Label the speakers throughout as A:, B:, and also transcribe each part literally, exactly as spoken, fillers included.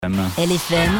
A: L F M,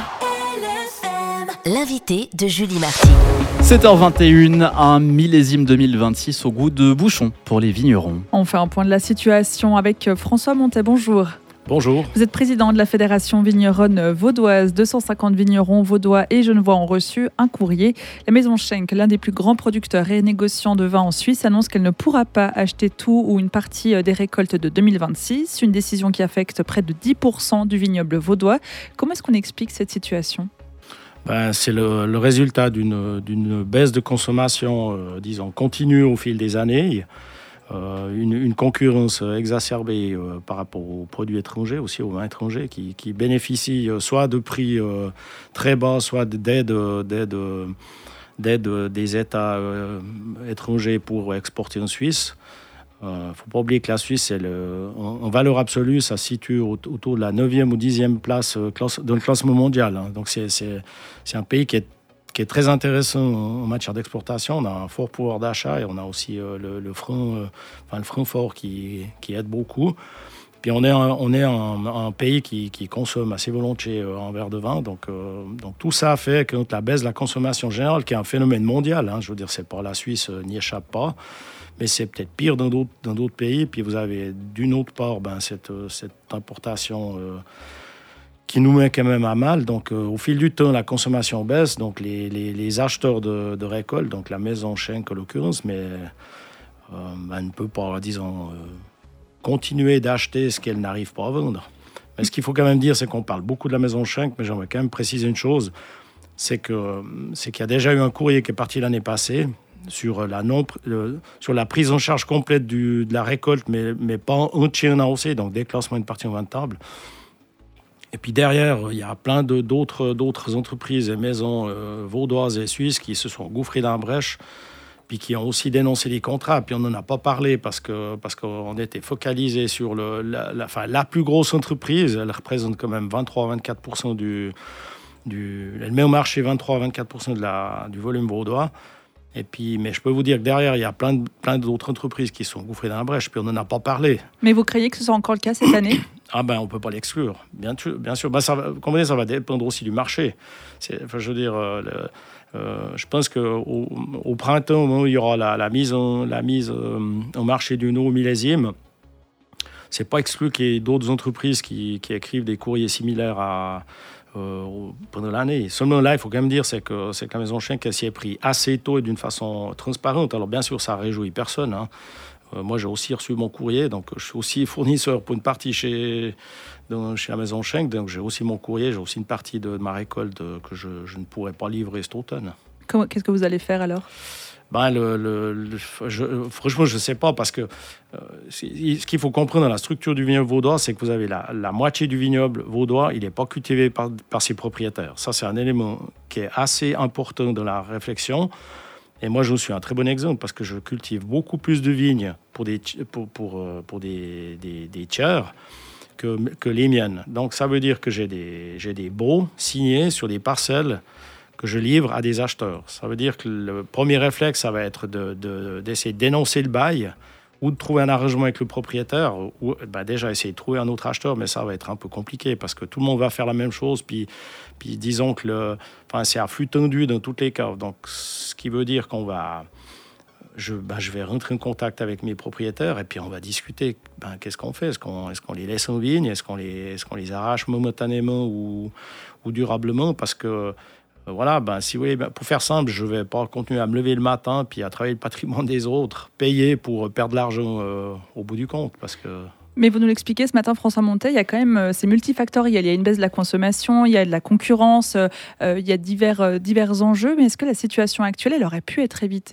A: l'invité de Julie Marty.
B: sept heures vingt et une, un millésime deux mille vingt-six au goût de bouchon pour les vignerons.
C: On fait un point de la situation avec François Montet. Bonjour.
B: Bonjour.
C: Vous êtes président de la Fédération vigneronne vaudoise. deux cent cinquante vignerons vaudois et genevois ont reçu un courrier. La maison Schenk, l'un des plus grands producteurs et négociants de vin en Suisse, annonce qu'elle ne pourra pas acheter tout ou une partie des récoltes de deux mille vingt-six. Une décision qui affecte près de dix pour cent du vignoble vaudois. Comment est-ce qu'on explique cette situation ?
D: Ben, c'est le, le résultat d'une, d'une baisse de consommation, euh, disons, continue au fil des années. Euh, une, une concurrence exacerbée euh, par rapport aux produits étrangers, aussi aux vins étrangers, qui, qui bénéficient euh, soit de prix euh, très bas, soit d'aide, d'aide, d'aide des États euh, étrangers pour exporter en Suisse. Il euh, ne faut pas oublier que la Suisse, elle, en, en valeur absolue, ça se situe autour de la neuvième ou dixième place euh, classe, dans le classement mondial. Hein. Donc c'est, c'est, c'est un pays qui est qui est très intéressant en matière d'exportation. On a un fort pouvoir d'achat et on a aussi euh, le, le franc, euh, enfin le franc fort qui, qui aide beaucoup. Puis on est un, on est un, un pays qui, qui consomme assez volontiers euh, un verre de vin. Donc, euh, donc tout ça fait que la baisse de la consommation générale, qui est un phénomène mondial, hein, je veux dire, c'est pas la Suisse euh, n'y échappe pas, mais c'est peut-être pire dans d'autres, dans d'autres pays. Puis vous avez d'une autre part ben, cette, cette importation euh, qui nous met quand même à mal. Donc, euh, au fil du temps, la consommation baisse. Donc, les, les, les acheteurs de, de récolte, donc la maison Schenk en l'occurrence, mais euh, ben, ne peut pas, disons, euh, continuer d'acheter ce qu'elle n'arrive pas à vendre. Mais ce qu'il faut quand même dire, c'est qu'on parle beaucoup de la maison Schenk, mais j'aimerais quand même préciser une chose, c'est, que, c'est qu'il y a déjà eu un courrier qui est parti l'année passée sur la, non, euh, sur la prise en charge complète du, de la récolte, mais, mais pas entier en A O C, donc déclassement d'une partie rentable. Et puis derrière, il y a plein de, d'autres, d'autres entreprises et maisons euh, vaudoises et suisses qui se sont engouffrées dans la brèche, puis qui ont aussi dénoncé les contrats. Puis on n'en a pas parlé parce, que, parce qu'on était focalisé sur le, la, la, enfin, la plus grosse entreprise. Elle représente quand même vingt-trois à vingt-quatre pour cent du, du... Elle met au marché vingt-trois à vingt-quatre pour cent de la, du volume vaudois. Et puis, mais je peux vous dire que derrière, il y a plein, de, plein d'autres entreprises qui sont engouffrées dans la brèche, puis on n'en a pas parlé.
C: Mais vous croyez que ce soit encore le cas cette année ?
D: Ah ben, on ne peut pas l'exclure, bien sûr. Bien sûr. Ben, ça va, comme ça va dépendre aussi du marché. C'est, enfin, je veux dire, euh, le, euh, je pense qu'au au printemps, au moment où il y aura la, la mise, en, la mise euh, au marché du nouveau millésime, c'est pas exclu qu'il y ait d'autres entreprises qui, qui écrivent des courriers similaires à, euh, pendant l'année. Seulement là, il faut quand même dire, c'est que, c'est que la maison Schenk s'y est pris assez tôt et d'une façon transparente. Alors bien sûr, ça réjouit personne, hein. Euh, moi, j'ai aussi reçu mon courrier, donc je suis aussi fournisseur pour une partie chez, dans, chez la maison Schenk, donc j'ai aussi mon courrier, j'ai aussi une partie de, de ma récolte que je, je ne pourrais pas livrer cet automne.
C: Comment, qu'est-ce que vous allez faire alors ?
D: Ben, le, le, le, je, franchement, je ne sais pas, parce que euh, ce qu'il faut comprendre dans la structure du vignoble vaudois, c'est que vous avez la, la moitié du vignoble vaudois, il n'est pas cultivé par, par ses propriétaires. Ça, c'est un élément qui est assez important dans la réflexion. Et moi, je suis un très bon exemple parce que je cultive beaucoup plus de vignes pour des, pour, pour, pour des, des, des tiers que, que les miennes. Donc, ça veut dire que j'ai des, j'ai des baux signés sur des parcelles que je livre à des acheteurs. Ça veut dire que le premier réflexe, ça va être de, de, d'essayer de dénoncer le bail ou de trouver un arrangement avec le propriétaire, ou ben déjà essayer de trouver un autre acheteur, mais ça va être un peu compliqué parce que tout le monde va faire la même chose, puis, puis disons que le, enfin, c'est à flux tendu dans toutes les caves. Donc, ce qui veut dire qu'on va... Je, ben, je vais rentrer en contact avec mes propriétaires et puis on va discuter. Ben, qu'est-ce qu'on fait ? Est-ce qu'on, est-ce qu'on les laisse en vigne ? Est-ce qu'on les, est-ce qu'on les arrache momentanément ou, ou durablement ? Parce que voilà, ben, si oui, ben, pour faire simple, je ne vais pas continuer à me lever le matin puis à travailler le patrimoine des autres, payer pour perdre de l'argent euh, au bout du compte. Parce que...
C: Mais vous nous l'expliquez ce matin, François Montet, il y a quand même, c'est multifactoriel. Il y a une baisse de la consommation, il y a de la concurrence, euh, il y a divers, euh, divers enjeux. Mais est-ce que la situation actuelle, elle aurait pu être évitée ?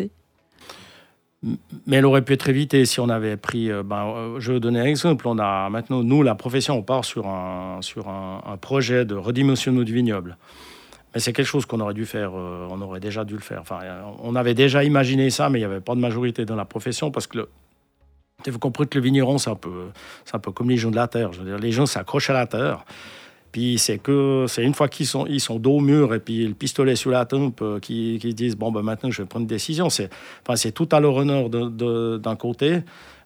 D: Mais elle aurait pu être évitée si on avait pris... Euh, ben, je vais donner un exemple. On a maintenant, nous, la profession, on part sur un, sur un, un projet de redimensionnement du vignoble. Mais c'est quelque chose qu'on aurait dû faire, euh, on aurait déjà dû le faire. Enfin, on avait déjà imaginé ça, mais il n'y avait pas de majorité dans la profession parce que le, il faut comprendre que le vigneron, c'est un peu, c'est un peu comme les gens de la terre. Je veux dire, les gens s'accrochent à la terre. Puis c'est que c'est une fois qu'ils sont, ils sont dos au mur et puis le pistolet sur la tempe euh, qui, qui disent bon ben maintenant je vais prendre une décision. C'est, enfin, c'est tout à leur honneur de, de, d'un côté.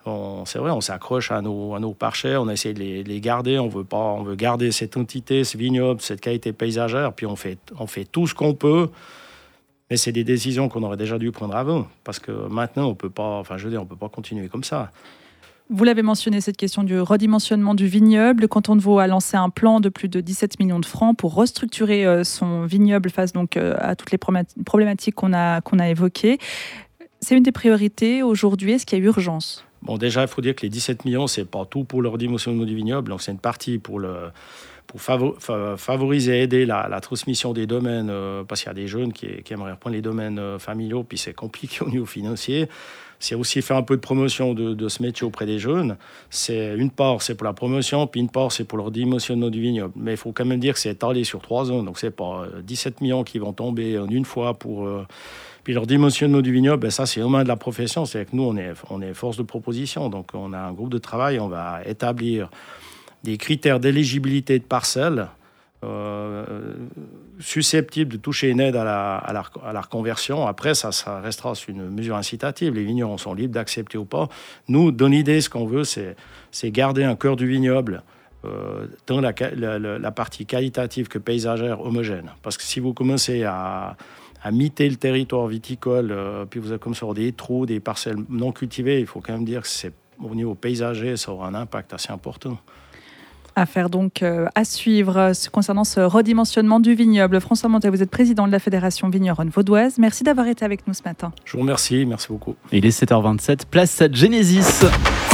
D: on, c'est vrai, on s'accroche à nos, à nos parcelles, on essaie de les, de les garder, on veut pas, on veut garder cette entité, ce vignoble, cette qualité paysagère, puis on fait, on fait tout ce qu'on peut. Mais c'est des décisions qu'on aurait déjà dû prendre avant, parce que maintenant, on peut pas, enfin, je veux dire, on peut pas continuer comme ça.
C: Vous l'avez mentionné, cette question du redimensionnement du vignoble. Le canton de Vaud a lancé un plan de plus de dix-sept millions de francs pour restructurer son vignoble face donc à toutes les problématiques qu'on a, qu'on a évoquées. C'est une des priorités aujourd'hui. Est-ce qu'il y a urgence ?
D: Bon, déjà, il faut dire que les dix-sept millions, c'est pas tout pour le redimensionnement du vignoble. Donc, c'est une partie pour le... pour favoriser et aider la, la transmission des domaines, euh, parce qu'il y a des jeunes qui, qui aimeraient reprendre les domaines euh, familiaux, puis c'est compliqué au niveau financier. C'est aussi faire un peu de promotion de, de ce métier auprès des jeunes. C'est, une part, c'est pour la promotion, puis une part, c'est pour le redimensionnement du vignoble. Mais il faut quand même dire que c'est étalé sur trois ans, donc c'est pas dix-sept millions qui vont tomber en une fois pour... Euh, puis le redimensionnement du vignoble, ben ça, c'est aux mains de la profession. C'est-à-dire que nous, on est, on est force de proposition, donc on a un groupe de travail, on va établir des critères d'éligibilité de parcelles euh, susceptibles de toucher une aide à la, à la, à la reconversion. Après, ça, ça restera une mesure incitative. Les vignerons sont libres d'accepter ou pas. Nous, dans l'idée, ce qu'on veut, c'est, c'est garder un cœur du vignoble euh, dans la, la, la partie qualitative que paysagère homogène. Parce que si vous commencez à, à miter le territoire viticole, euh, puis vous avez comme sur des trous, des parcelles non cultivées, il faut quand même dire que c'est, au niveau paysager, ça aura un impact assez important.
C: Affaire donc euh, à suivre euh, concernant ce redimensionnement du vignoble. François Montet, vous êtes président de la Fédération Vigneronne Vaudoise. Merci d'avoir été avec nous ce matin.
D: Je vous remercie, merci beaucoup.
B: Il est sept heures vingt-sept, place à Genesis.